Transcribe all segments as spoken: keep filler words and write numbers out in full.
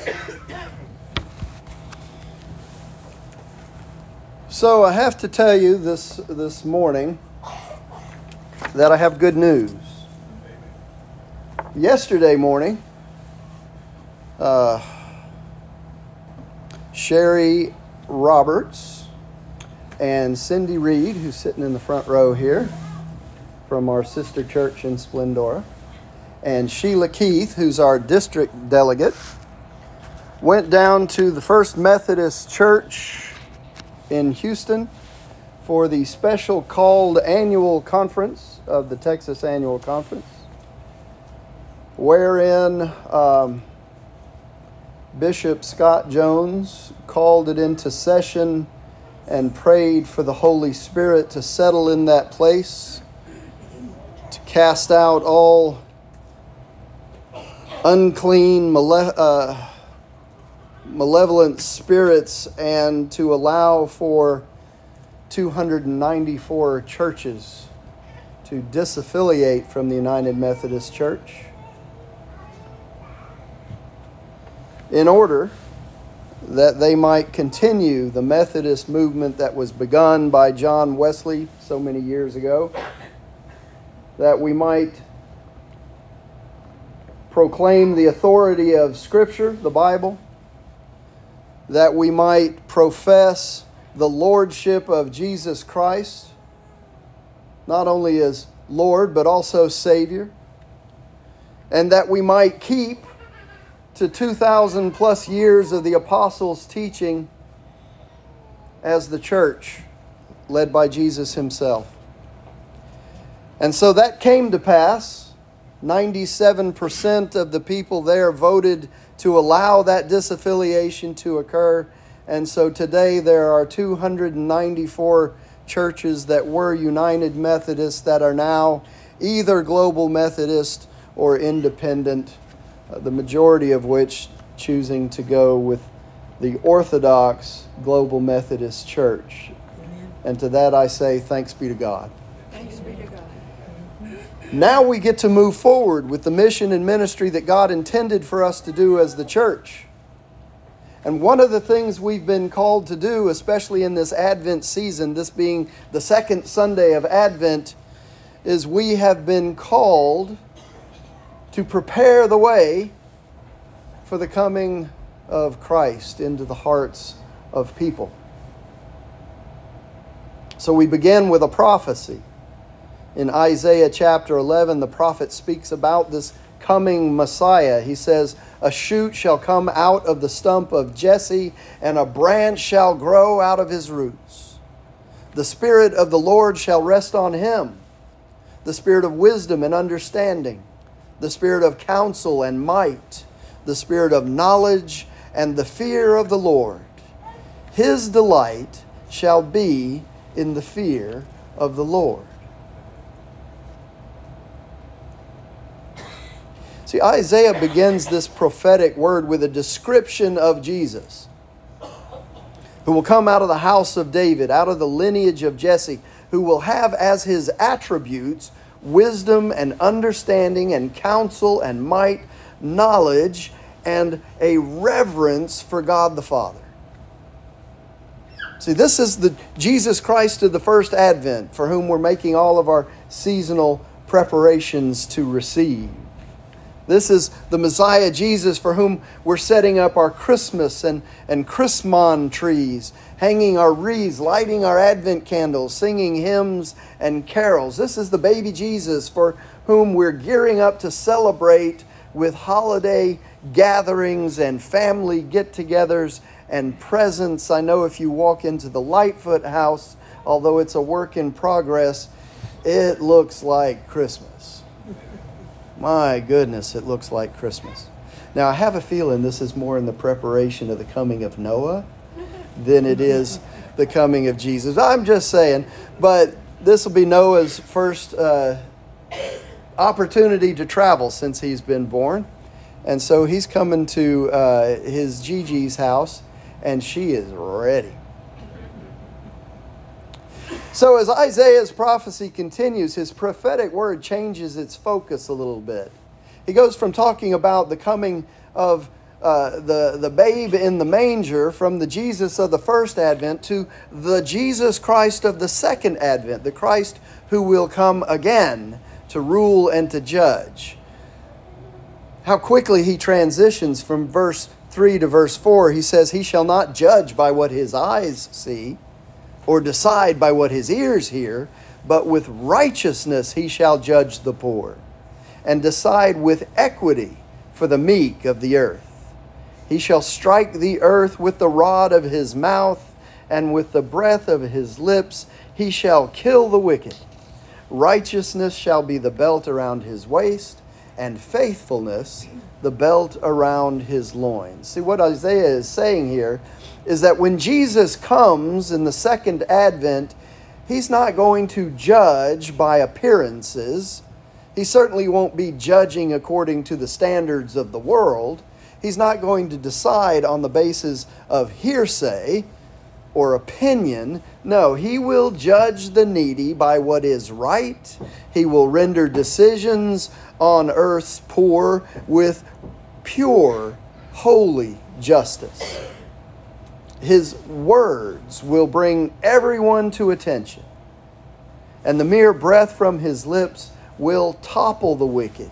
So I have to tell you this this morning that I have good news. Yesterday morning, uh, Sherry Roberts and Cindy Reed, who's sitting in the front row here from our sister church in Splendora, and Sheila Keith, who's our district delegate, went down to the First Methodist Church in Houston for the special called annual conference of the Texas Annual Conference, wherein um, Bishop Scott Jones called it into session and prayed for the Holy Spirit to settle in that place, to cast out all unclean, male- uh, malevolent spirits, and to allow for two hundred ninety-four churches to disaffiliate from the United Methodist Church in order that they might continue the Methodist movement that was begun by John Wesley so many years ago, that we might proclaim the authority of Scripture, the Bible, that we might profess the lordship of Jesus Christ, not only as Lord, but also Savior, and that we might keep to two thousand plus years of the apostles' teaching as the church led by Jesus himself. And so that came to pass. ninety-seven percent of the people there voted to allow that disaffiliation to occur. And so today there are two hundred ninety-four churches that were United Methodist that are now either Global Methodist or independent, uh, the majority of which choosing to go with the Orthodox Global Methodist Church. Amen. And to that I say, thanks be to God. Thanks be to God. Now we get to move forward with the mission and ministry that God intended for us to do as the church. And one of the things we've been called to do, especially in this Advent season, this being the second Sunday of Advent, is we have been called to prepare the way for the coming of Christ into the hearts of people. So we begin with a prophecy. In Isaiah chapter eleven, the prophet speaks about this coming Messiah. He says, "A shoot shall come out of the stump of Jesse, and a branch shall grow out of his roots. The Spirit of the Lord shall rest on him, the Spirit of wisdom and understanding, the Spirit of counsel and might, the Spirit of knowledge and the fear of the Lord. His delight shall be in the fear of the Lord." See, Isaiah begins this prophetic word with a description of Jesus, who will come out of the house of David, out of the lineage of Jesse, who will have as his attributes wisdom and understanding and counsel and might, knowledge, and a reverence for God the Father. See, this is the Jesus Christ of the first Advent, for whom we're making all of our seasonal preparations to receive. This is the Messiah Jesus, for whom we're setting up our Christmas and, and Christmas trees, hanging our wreaths, lighting our Advent candles, singing hymns and carols. This is the baby Jesus, for whom we're gearing up to celebrate with holiday gatherings and family get-togethers and presents. I know if you walk into the Lightfoot house, although it's a work in progress, it looks like Christmas. My goodness, it looks like Christmas. Now, I have a feeling this is more in the preparation of the coming of Noah than it is the coming of Jesus. I'm just saying, but this will be Noah's first uh, opportunity to travel since he's been born. And so he's coming to uh, his Gigi's house, and she is ready. So as Isaiah's prophecy continues, his prophetic word changes its focus a little bit. He goes from talking about the coming of uh, the, the babe in the manger, from the Jesus of the first advent to the Jesus Christ of the second advent, the Christ who will come again to rule and to judge. How quickly he transitions from verse three to verse four. He says, he shall not judge by what his eyes see, or decide by what his ears hear, but with righteousness he shall judge the poor, and decide with equity for the meek of the earth. He shall strike the earth with the rod of his mouth, and with the breath of his lips he shall kill the wicked. Righteousness shall be the belt around his waist, and faithfulness the belt around his loins. See, what Isaiah is saying here is that when Jesus comes in the second advent, he's not going to judge by appearances. He certainly won't be judging according to the standards of the world. He's not going to decide on the basis of hearsay or opinion. No, he will judge the needy by what is right. He will render decisions on earth's poor with pure, holy justice. His words will bring everyone to attention, and the mere breath from his lips will topple the wicked.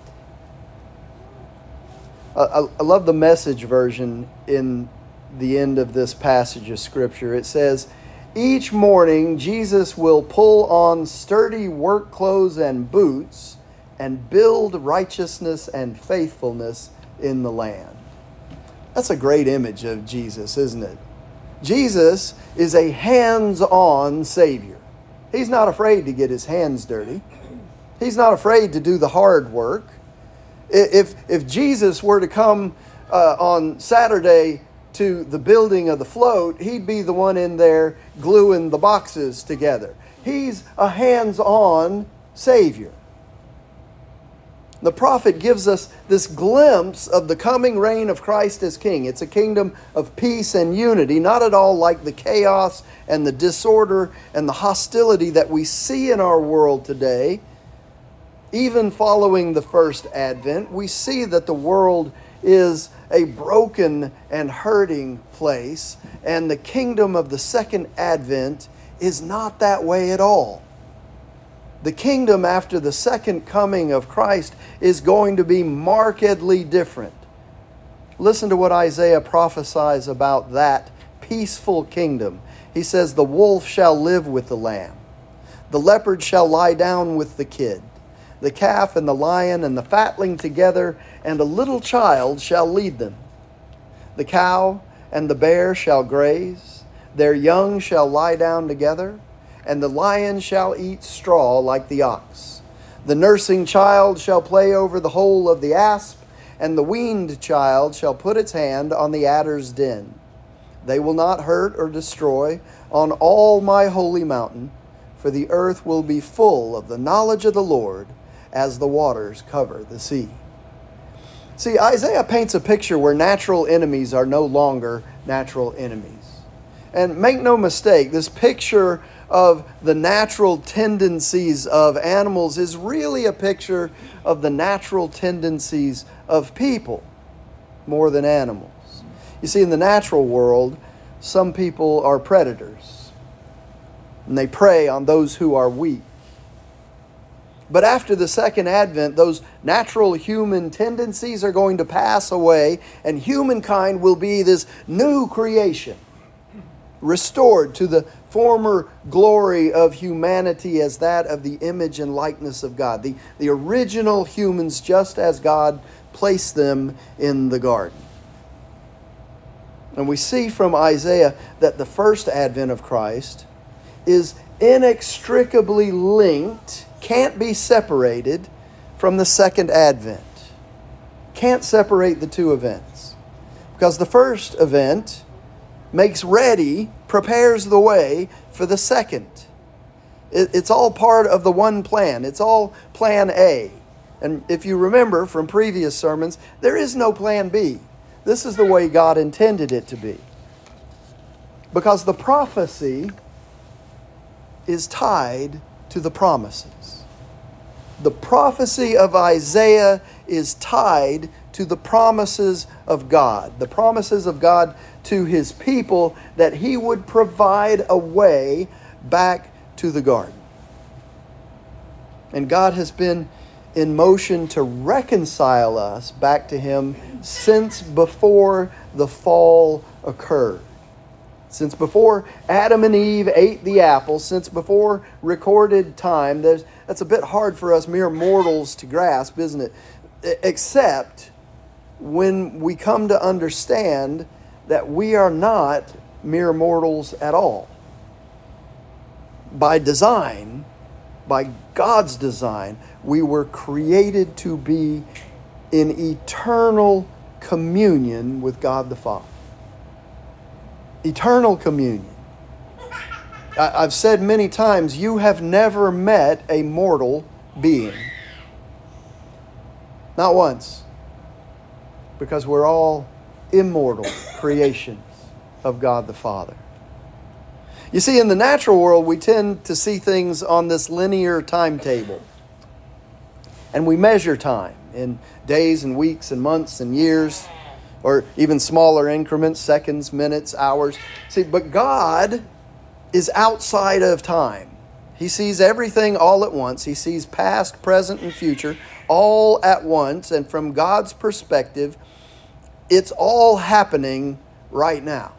I, I love the Message version in the end of this passage of Scripture. It says, each morning Jesus will pull on sturdy work clothes and boots and build righteousness and faithfulness in the land. That's a great image of Jesus, isn't it? Jesus is a hands-on Savior. He's not afraid to get his hands dirty. He's not afraid to do the hard work. If, if Jesus were to come uh, on Saturday to the building of the float, he'd be the one in there gluing the boxes together. He's a hands-on Savior. The prophet gives us this glimpse of the coming reign of Christ as King. It's a kingdom of peace and unity, not at all like the chaos and the disorder and the hostility that we see in our world today. Even following the first advent, we see that the world is a broken and hurting place, and the kingdom of the second advent is not that way at all. The kingdom after the second coming of Christ is going to be markedly different. Listen to what Isaiah prophesies about that peaceful kingdom. He says, the wolf shall live with the lamb. The leopard shall lie down with the kid. The calf and the lion and the fatling together, and a little child shall lead them. The cow and the bear shall graze. Their young shall lie down together. And the lion shall eat straw like the ox. The nursing child shall play over the hole of the asp, and the weaned child shall put its hand on the adder's den. They will not hurt or destroy on all my holy mountain, for the earth will be full of the knowledge of the Lord as the waters cover the sea. See, Isaiah paints a picture where natural enemies are no longer natural enemies. And make no mistake, this picture of the natural tendencies of animals is really a picture of the natural tendencies of people more than animals. You see, in the natural world, some people are predators, and they prey on those who are weak. But after the second advent, those natural human tendencies are going to pass away, and humankind will be this new creation, restored to the former glory of humanity as that of the image and likeness of God. The, the original humans, just as God placed them in the garden. And we see from Isaiah that the first advent of Christ is inextricably linked, can't be separated from the second advent. Can't separate the two events. Because the first event makes ready, prepares the way for the second. It, it's all part of the one plan. It's all plan A. And if you remember from previous sermons, there is no plan B. This is the way God intended it to be. Because the prophecy is tied to the promises. The prophecy of Isaiah is tied to the promises of God, the promises of God to his people, that he would provide a way back to the garden. And God has been in motion to reconcile us back to him since before the fall occurred. Since before Adam and Eve ate the apple, since before recorded time. There's, that's a bit hard for us mere mortals to grasp, isn't it? Except when we come to understand that we are not mere mortals at all. By design, by God's design, we were created to be in eternal communion with God the Father. Eternal communion. I've said many times, you have never met a mortal being. Not once. Because we're all immortal creations of God the Father. You see, in the natural world, we tend to see things on this linear timetable. And we measure time in days and weeks and months and years, or even smaller increments, seconds, minutes, hours. See, but God is outside of time. He sees everything all at once. He sees past, present, and future all at once. And from God's perspective, it's all happening right now.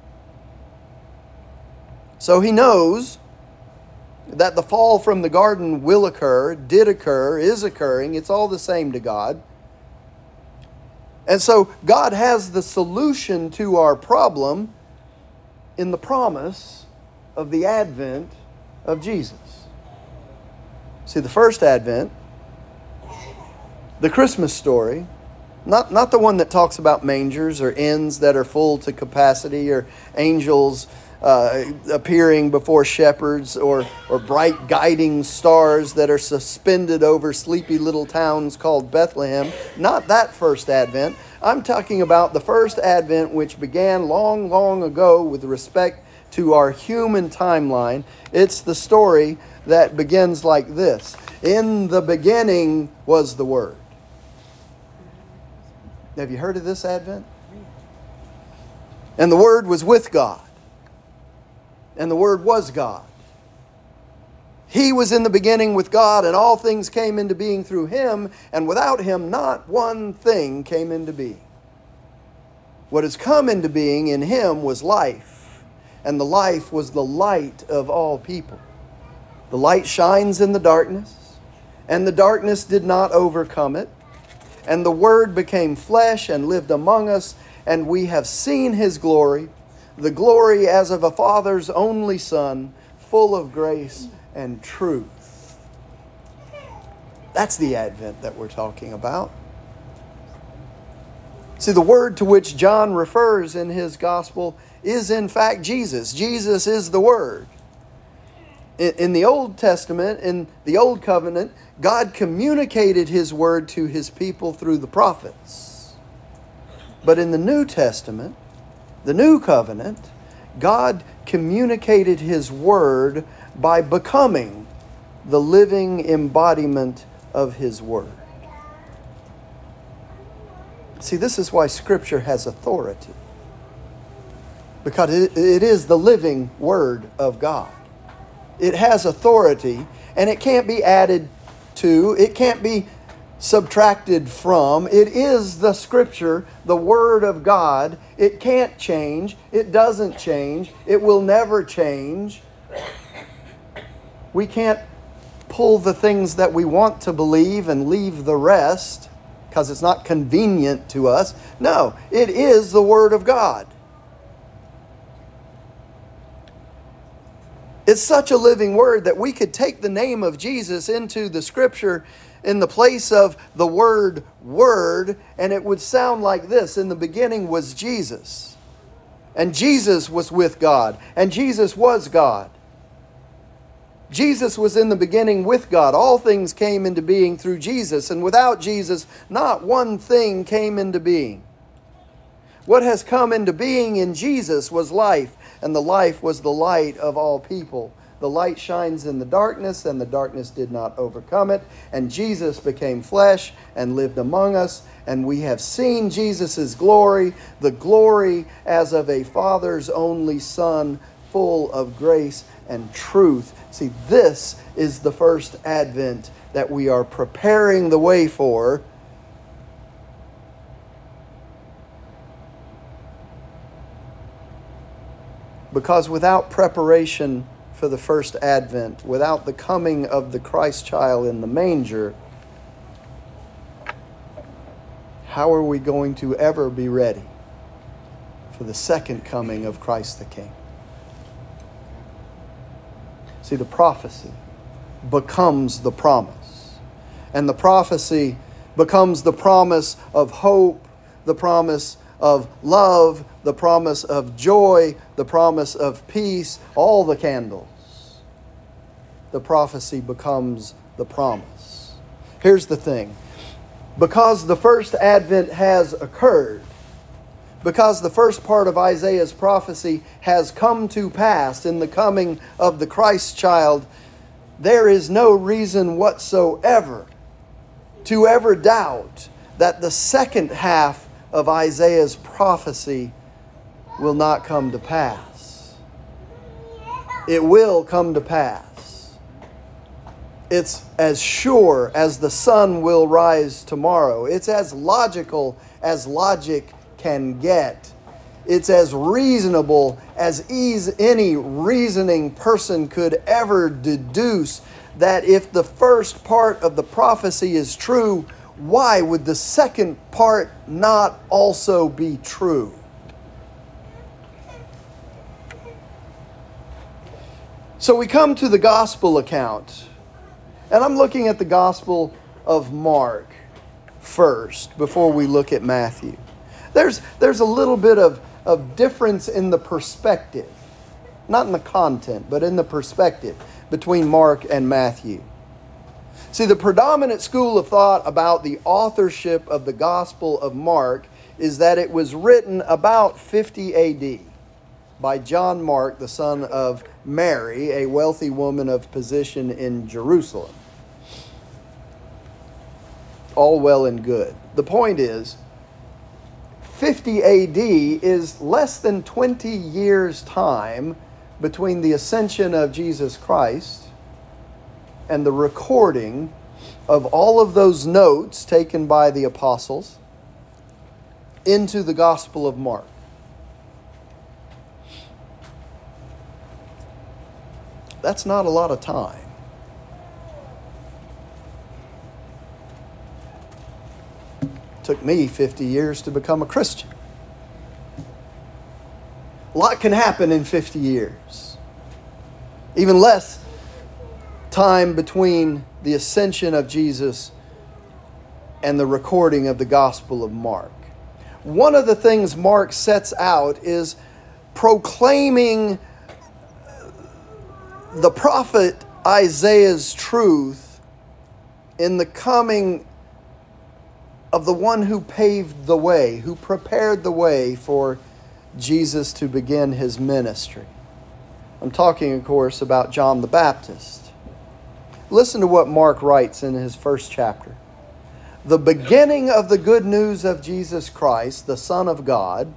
So he knows that the fall from the garden will occur, did occur, is occurring. It's all the same to God. And so God has the solution to our problem in the promise of the advent of Jesus. See, the first advent, the Christmas story, not, not the one that talks about mangers or inns that are full to capacity, or angels uh, appearing before shepherds, or, or bright guiding stars that are suspended over sleepy little towns called Bethlehem. Not that first advent. I'm talking about the first advent, which began long, long ago with respect to our human timeline. It's the story that begins like this. In the beginning was the Word. Have you heard of this advent? And the Word was with God. And the Word was God. He was in the beginning with God, and all things came into being through Him, and without Him not one thing came into being. What has come into being in Him was life, and the life was the light of all people. The light shines in the darkness, and the darkness did not overcome it. And the Word became flesh and lived among us, and we have seen His glory, the glory as of a Father's only Son, full of grace and truth. That's the Advent that we're talking about. See, the Word to which John refers in his Gospel is in fact Jesus. Jesus is the Word. In the Old Testament, in the Old Covenant, God communicated His Word to His people through the prophets. But in the New Testament, the New Covenant, God communicated His Word by becoming the living embodiment of His Word. See, this is why Scripture has authority. Because it, it is the living Word of God. It has authority, and it can't be added to, it can't be subtracted from. It is the Scripture, the Word of God. It can't change. It doesn't change. It will never change. We can't pull the things that we want to believe and leave the rest because it's not convenient to us. No, it is the Word of God. It's such a living Word that we could take the name of Jesus into the Scripture in the place of the word Word, and it would sound like this. In the beginning was Jesus. And Jesus was with God. And Jesus was God. Jesus was in the beginning with God. All things came into being through Jesus. And without Jesus, not one thing came into being. What has come into being in Jesus was life, and the life was the light of all people. The light shines in the darkness, and the darkness did not overcome it. And Jesus became flesh and lived among us. And we have seen Jesus' glory, the glory as of a Father's only Son, full of grace and truth. See, this is the first advent that we are preparing the way for. Because without preparation for the first advent, without the coming of the Christ child in the manger, how are we going to ever be ready for the second coming of Christ the King? See, the prophecy becomes the promise. And the prophecy becomes the promise of hope, the promise of love, the promise of joy, the promise of peace, all the candles. The prophecy becomes the promise. Here's the thing. Because the first advent has occurred, because the first part of Isaiah's prophecy has come to pass in the coming of the Christ child, there is no reason whatsoever to ever doubt that the second half of Isaiah's prophecy will not come to pass. It will come to pass. It's as sure as the sun will rise tomorrow. It's as logical as logic can get. It's as reasonable as ease any reasoning person could ever deduce that if the first part of the prophecy is true, why would the second part not also be true? So we come to the gospel account. And I'm looking at the Gospel of Mark first before we look at Matthew. There's, there's a little bit of, of difference in the perspective. Not in the content, but in the perspective between Mark and Matthew. See, the predominant school of thought about the authorship of the Gospel of Mark is that it was written about fifty A D by John Mark, the son of Mary, a wealthy woman of position in Jerusalem. All well and good. The point is, fifty A D is less than twenty years' time between the ascension of Jesus Christ and the recording of all of those notes taken by the apostles into the Gospel of Mark. That's not a lot of time. It took me fifty years to become a Christian. A lot can happen in fifty years. Even less time between the ascension of Jesus and the recording of the Gospel of Mark. One of the things Mark sets out is proclaiming the prophet Isaiah's truth in the coming of the one who paved the way, who prepared the way for Jesus to begin his ministry. I'm talking, of course, about John the Baptist. Listen to what Mark writes in his first chapter. The beginning of the good news of Jesus Christ, the Son of God,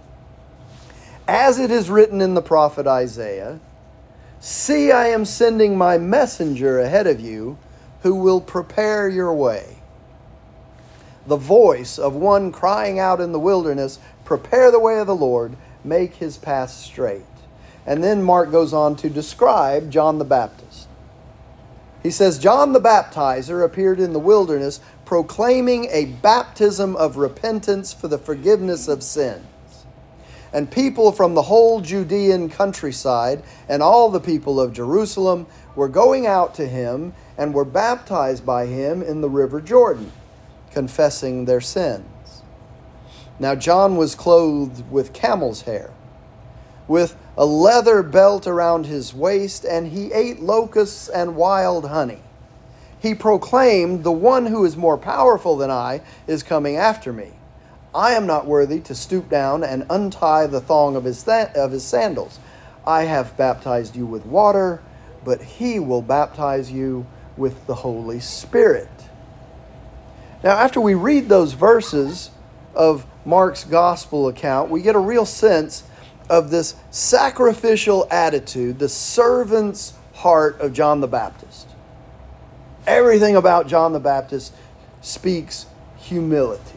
as it is written in the prophet Isaiah, "See, I am sending my messenger ahead of you who will prepare your way. The voice of one crying out in the wilderness, prepare the way of the Lord, make his path straight." And then Mark goes on to describe John the Baptist. He says, John the Baptizer appeared in the wilderness proclaiming a baptism of repentance for the forgiveness of sins. And people from the whole Judean countryside and all the people of Jerusalem were going out to him and were baptized by him in the river Jordan, confessing their sins. Now John was clothed with camel's hair, with a leather belt around his waist, and he ate locusts and wild honey. He proclaimed, "The one who is more powerful than I is coming after me. I am not worthy to stoop down and untie the thong of his, th- of his sandals. I have baptized you with water, but He will baptize you with the Holy Spirit. Now, after we read those verses of Mark's gospel account, we get a real sense of this sacrificial attitude, the servant's heart of John the Baptist. Everything about John the Baptist speaks humility.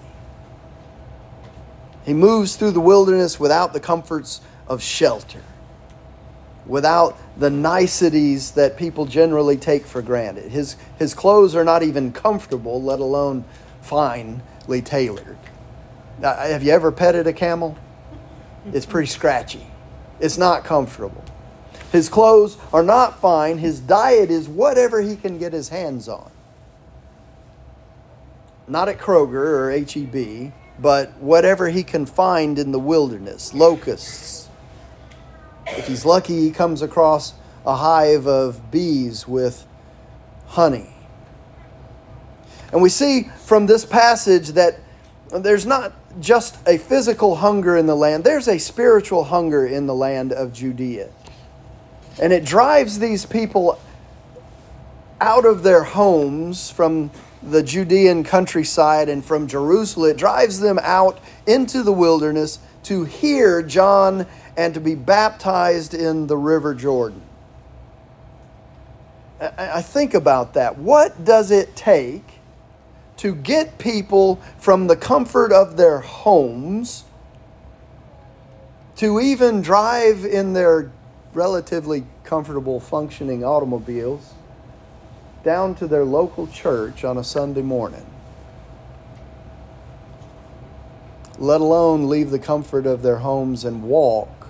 He moves through the wilderness without the comforts of shelter, without the niceties that people generally take for granted. His, his clothes are not even comfortable, let alone finely tailored. Now, have you ever petted a camel? It's pretty scratchy. It's not comfortable. His clothes are not fine. His diet is whatever he can get his hands on. Not at Kroger or H E B, but whatever he can find in the wilderness. Locusts. If he's lucky, he comes across a hive of bees with honey. And we see from this passage that there's not just a physical hunger in the land. There's a spiritual hunger in the land of Judea. And it drives these people out of their homes from the Judean countryside and from Jerusalem. It drives them out into the wilderness to hear John and to be baptized in the River Jordan. I think about that. What does it take to get people from the comfort of their homes to even drive in their relatively comfortable functioning automobiles down to their local church on a Sunday morning, let alone leave the comfort of their homes and walk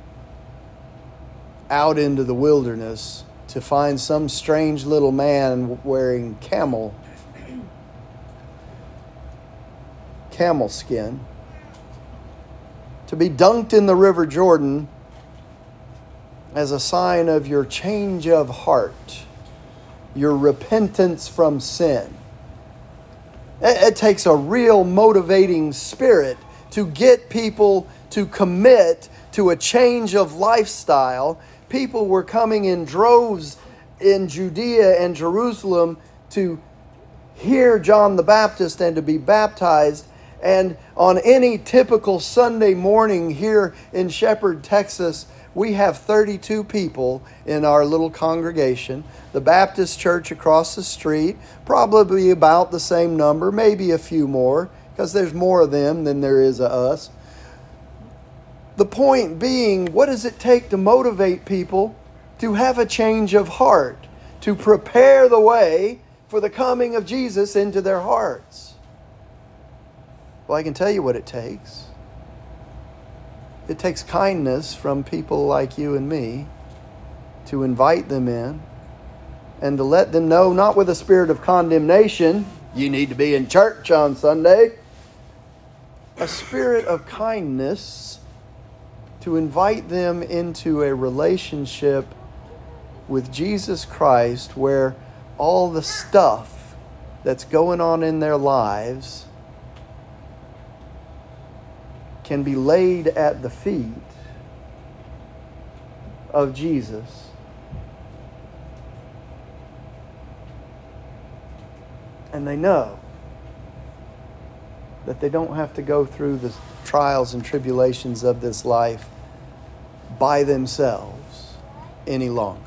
out into the wilderness to find some strange little man wearing camel camel skin, to be dunked in the River Jordan as a sign of your change of heart, your repentance from sin. It, it takes a real motivating spirit to get people to commit to a change of lifestyle. People were coming in droves in Judea and Jerusalem to hear John the Baptist and to be baptized. And on any typical Sunday morning here in Shepherd, Texas, we have thirty-two people in our little congregation. The Baptist church across the street, probably about the same number, maybe a few more, because there's more of them than there is of us. The point being, what does it take to motivate people to have a change of heart, to prepare the way for the coming of Jesus into their hearts? Well, I can tell you what it takes. It takes kindness from people like you and me to invite them in and to let them know, not with a spirit of condemnation, you need to be in church on Sunday, a spirit of kindness to invite them into a relationship with Jesus Christ where all the stuff that's going on in their lives can be laid at the feet of Jesus. And they know that they don't have to go through the trials and tribulations of this life by themselves any longer.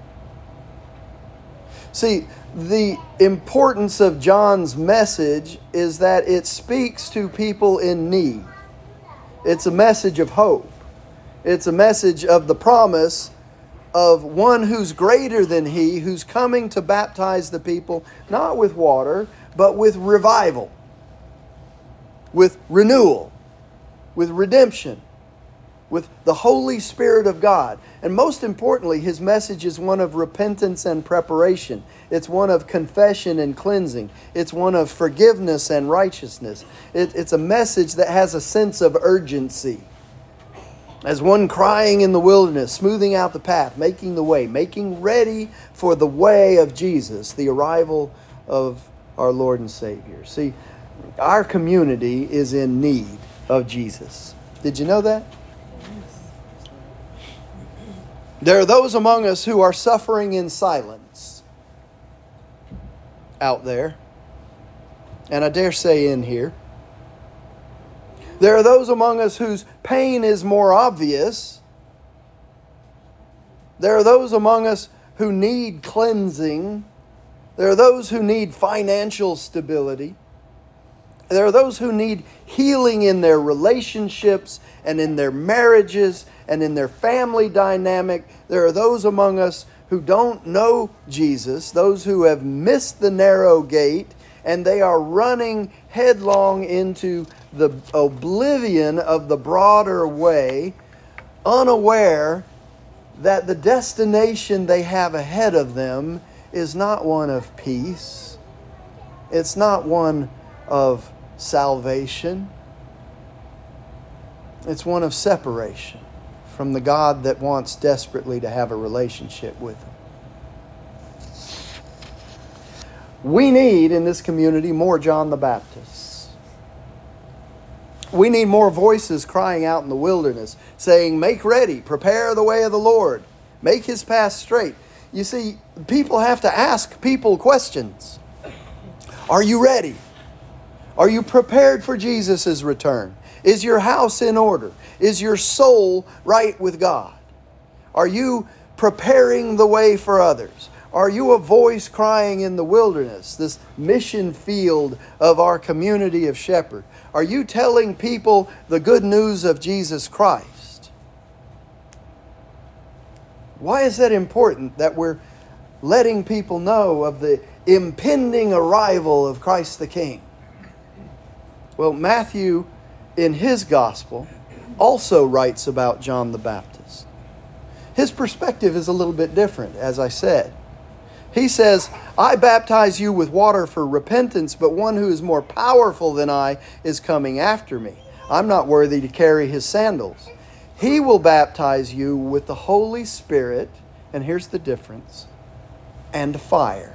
See, the importance of John's message is that it speaks to people in need. It's a message of hope. It's a message of the promise of one who's greater than he, who's coming to baptize the people, not with water, but with revival, with renewal, with redemption, with the Holy Spirit of God. And most importantly, his message is one of repentance and preparation. It's one of confession and cleansing. It's one of forgiveness and righteousness. It, it's a message that has a sense of urgency. As one crying in the wilderness, smoothing out the path, making the way, making ready for the way of Jesus, the arrival of our Lord and Savior. See, our community is in need of Jesus. Did you know that? There are those among us who are suffering in silence out there, and I dare say in here. There are those among us whose pain is more obvious. There are those among us who need cleansing. There are those who need financial stability. There are those who need healing in their relationships and in their marriages and in their family dynamic. There are those among us who don't know Jesus, those who have missed the narrow gate, and they are running headlong into the oblivion of the broader way, unaware that the destination they have ahead of them is not one of peace. It's not one of salvation. It's one of separation from the God that wants desperately to have a relationship with them. We need in this community more John the Baptist. We need more voices crying out in the wilderness, saying, "Make ready, prepare the way of the Lord, make His path straight." You see, people have to ask people questions. Are you ready? Are you prepared for Jesus' return? Is your house in order? Is your soul right with God? Are you preparing the way for others? Are you a voice crying in the wilderness, this mission field of our community of Shepherd? Are you telling people the good news of Jesus Christ? Why is that important that we're letting people know of the impending arrival of Christ the King? Well, Matthew, in his gospel, also writes about John the Baptist. His perspective is a little bit different, as I said. He says, "I baptize you with water for repentance, but one who is more powerful than I is coming after me. I'm not worthy to carry his sandals. He will baptize you with the Holy Spirit," and here's the difference, "and fire.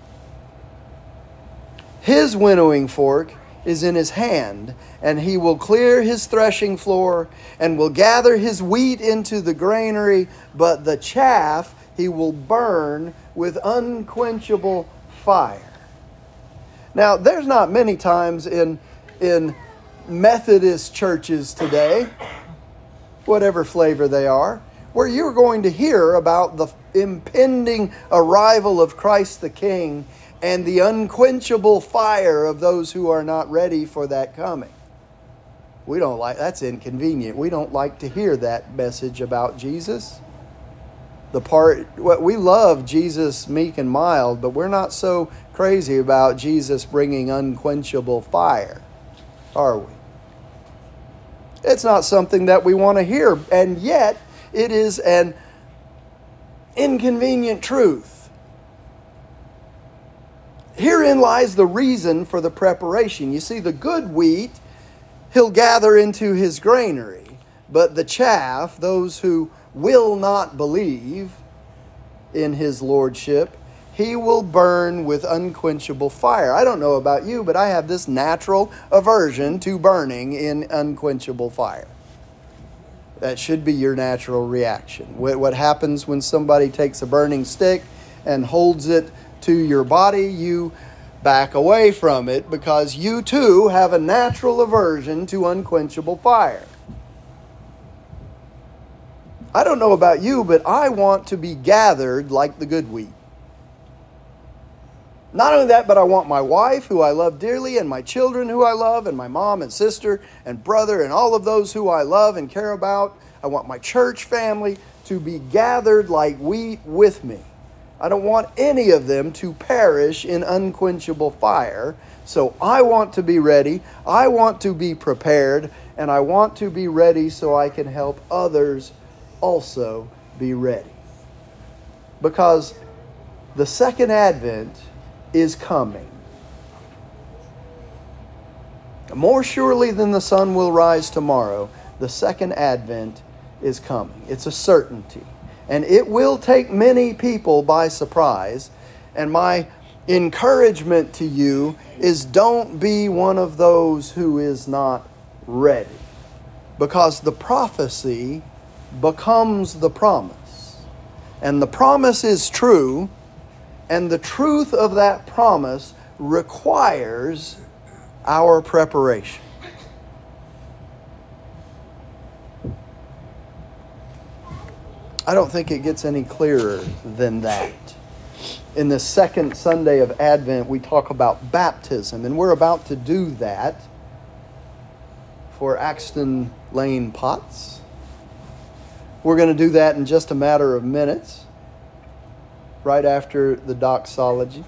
His winnowing fork is in his hand, and he will clear his threshing floor and will gather his wheat into the granary, but the chaff he will burn with unquenchable fire." Now, there's not many times in, in Methodist churches today, whatever flavor they are, where you're going to hear about the impending arrival of Christ the King and the unquenchable fire of those who are not ready for that coming. We don't like, that's inconvenient. We don't like to hear that message about Jesus. The part, what we love Jesus meek and mild, but we're not so crazy about Jesus bringing unquenchable fire, are we? It's not something that we want to hear, and yet it is an inconvenient truth. Herein lies the reason for the preparation. You see, the good wheat he'll gather into his granary, but the chaff, those who will not believe in his lordship, he will burn with unquenchable fire. I don't know about you, but I have this natural aversion to burning in unquenchable fire. That should be your natural reaction. What happens when somebody takes a burning stick and holds it to your body? You back away from it because you too have a natural aversion to unquenchable fire. I don't know about you, but I want to be gathered like the good wheat. Not only that, but I want my wife, who I love dearly, and my children, who I love, and my mom and sister and brother, and all of those who I love and care about. I want my church family to be gathered like wheat with me. I don't want any of them to perish in unquenchable fire. So I want to be ready. I want to be prepared. And I want to be ready so I can help others also be ready. Because the second advent is coming. More surely than the sun will rise tomorrow, the second advent is coming. It's a certainty. And it will take many people by surprise. And my encouragement to you is, don't be one of those who is not ready. Because the prophecy becomes the promise. And the promise is true, and the truth of that promise requires our preparation. I don't think it gets any clearer than that. In the second Sunday of Advent, we talk about baptism, and we're about to do that for Axton Lane Potts. We're going to do that in just a matter of minutes, right after the doxology.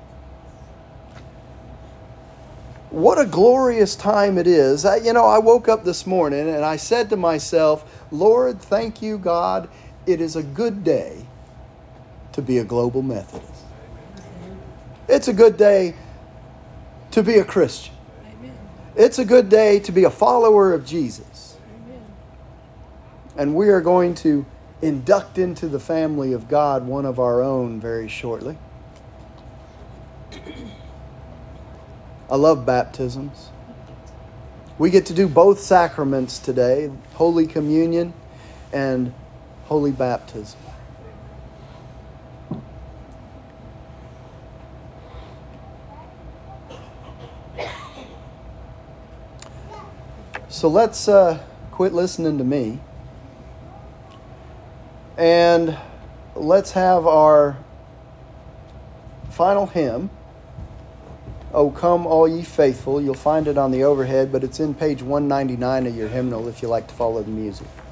What a glorious time it is. I, you know, I woke up this morning and I said to myself, Lord, thank you, God. It is a good day to be a global Methodist. It's a good day to be a Christian. Amen. It's a good day to be a follower of Jesus. Amen. And we are going to induct into the family of God one of our own very shortly. I love baptisms. We get to do both sacraments today, Holy Communion and Holy Baptism. So let's uh, quit listening to me. And let's have our final hymn, "O Come All Ye Faithful." You'll find it on the overhead, but it's in page one ninety-nine of your hymnal if you like to follow the music.